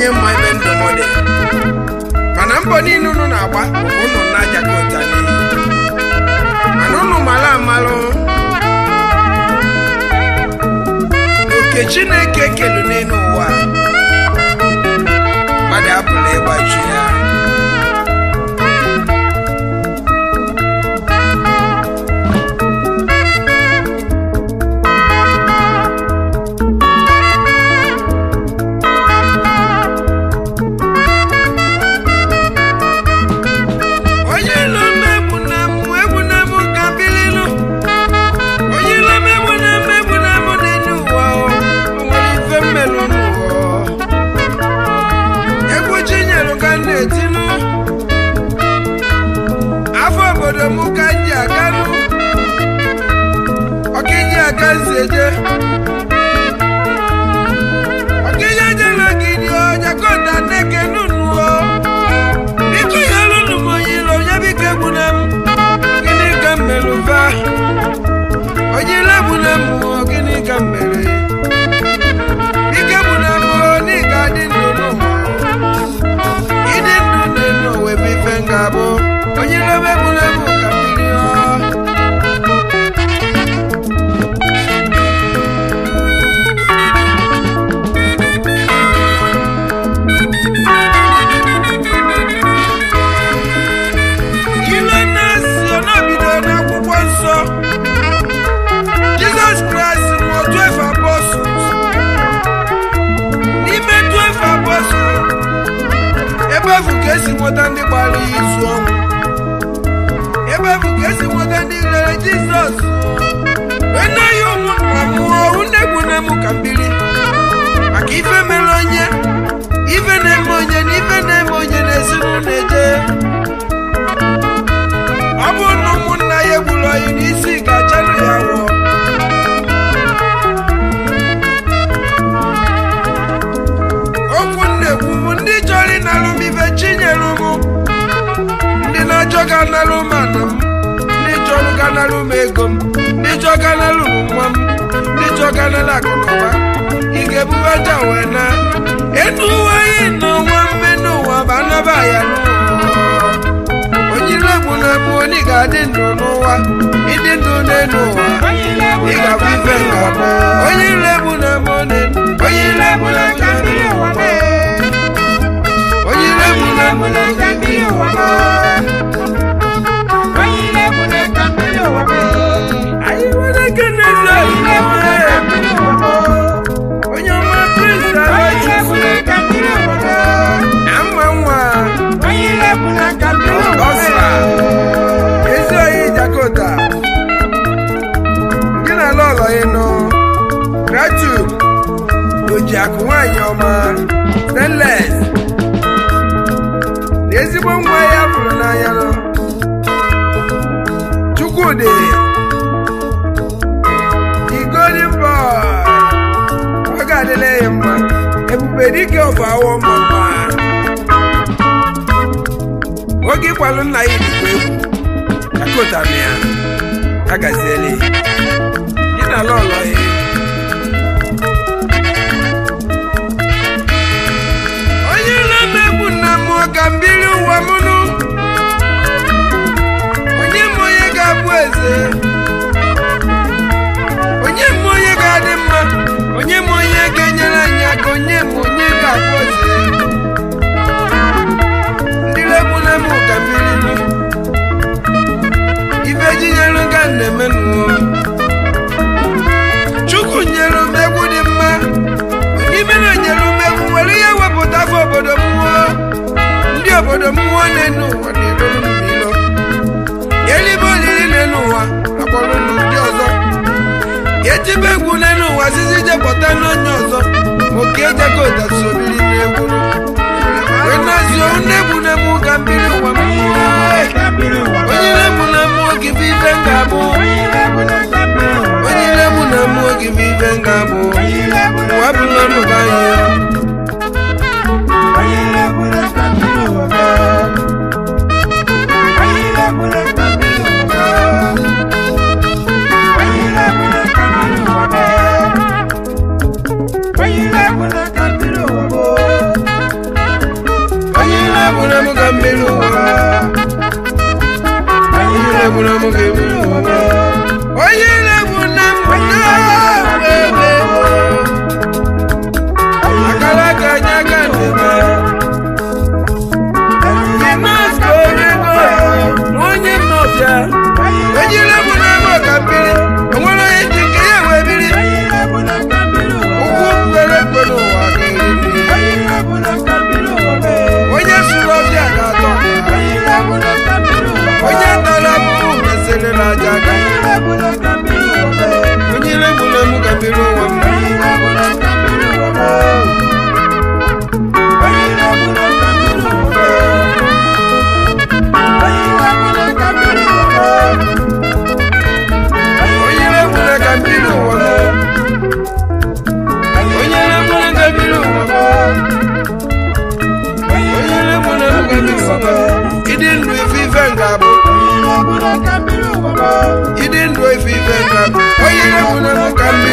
onye mma ebe ndụ m dị mana mbọ niile unu na-agba unu na-ajakọta mana unu mara amalụ oke Chineke kelu n'elu ụwa mmadụ apụla ịgbachi ya lebuna mu gambiru onye lebuna mu gambiru onye lebuna mu na akala kanya kanema Dimas korego onye nofia onye lebuna mu gambiri onwere ejike ya webiri ukwu kwere kwere ụwa onye sụrụ ọbịa ga-atọ onye nara abụrụ mesịrị n'aja aka onye lebuna mu gambiri ụwa You didn't do it for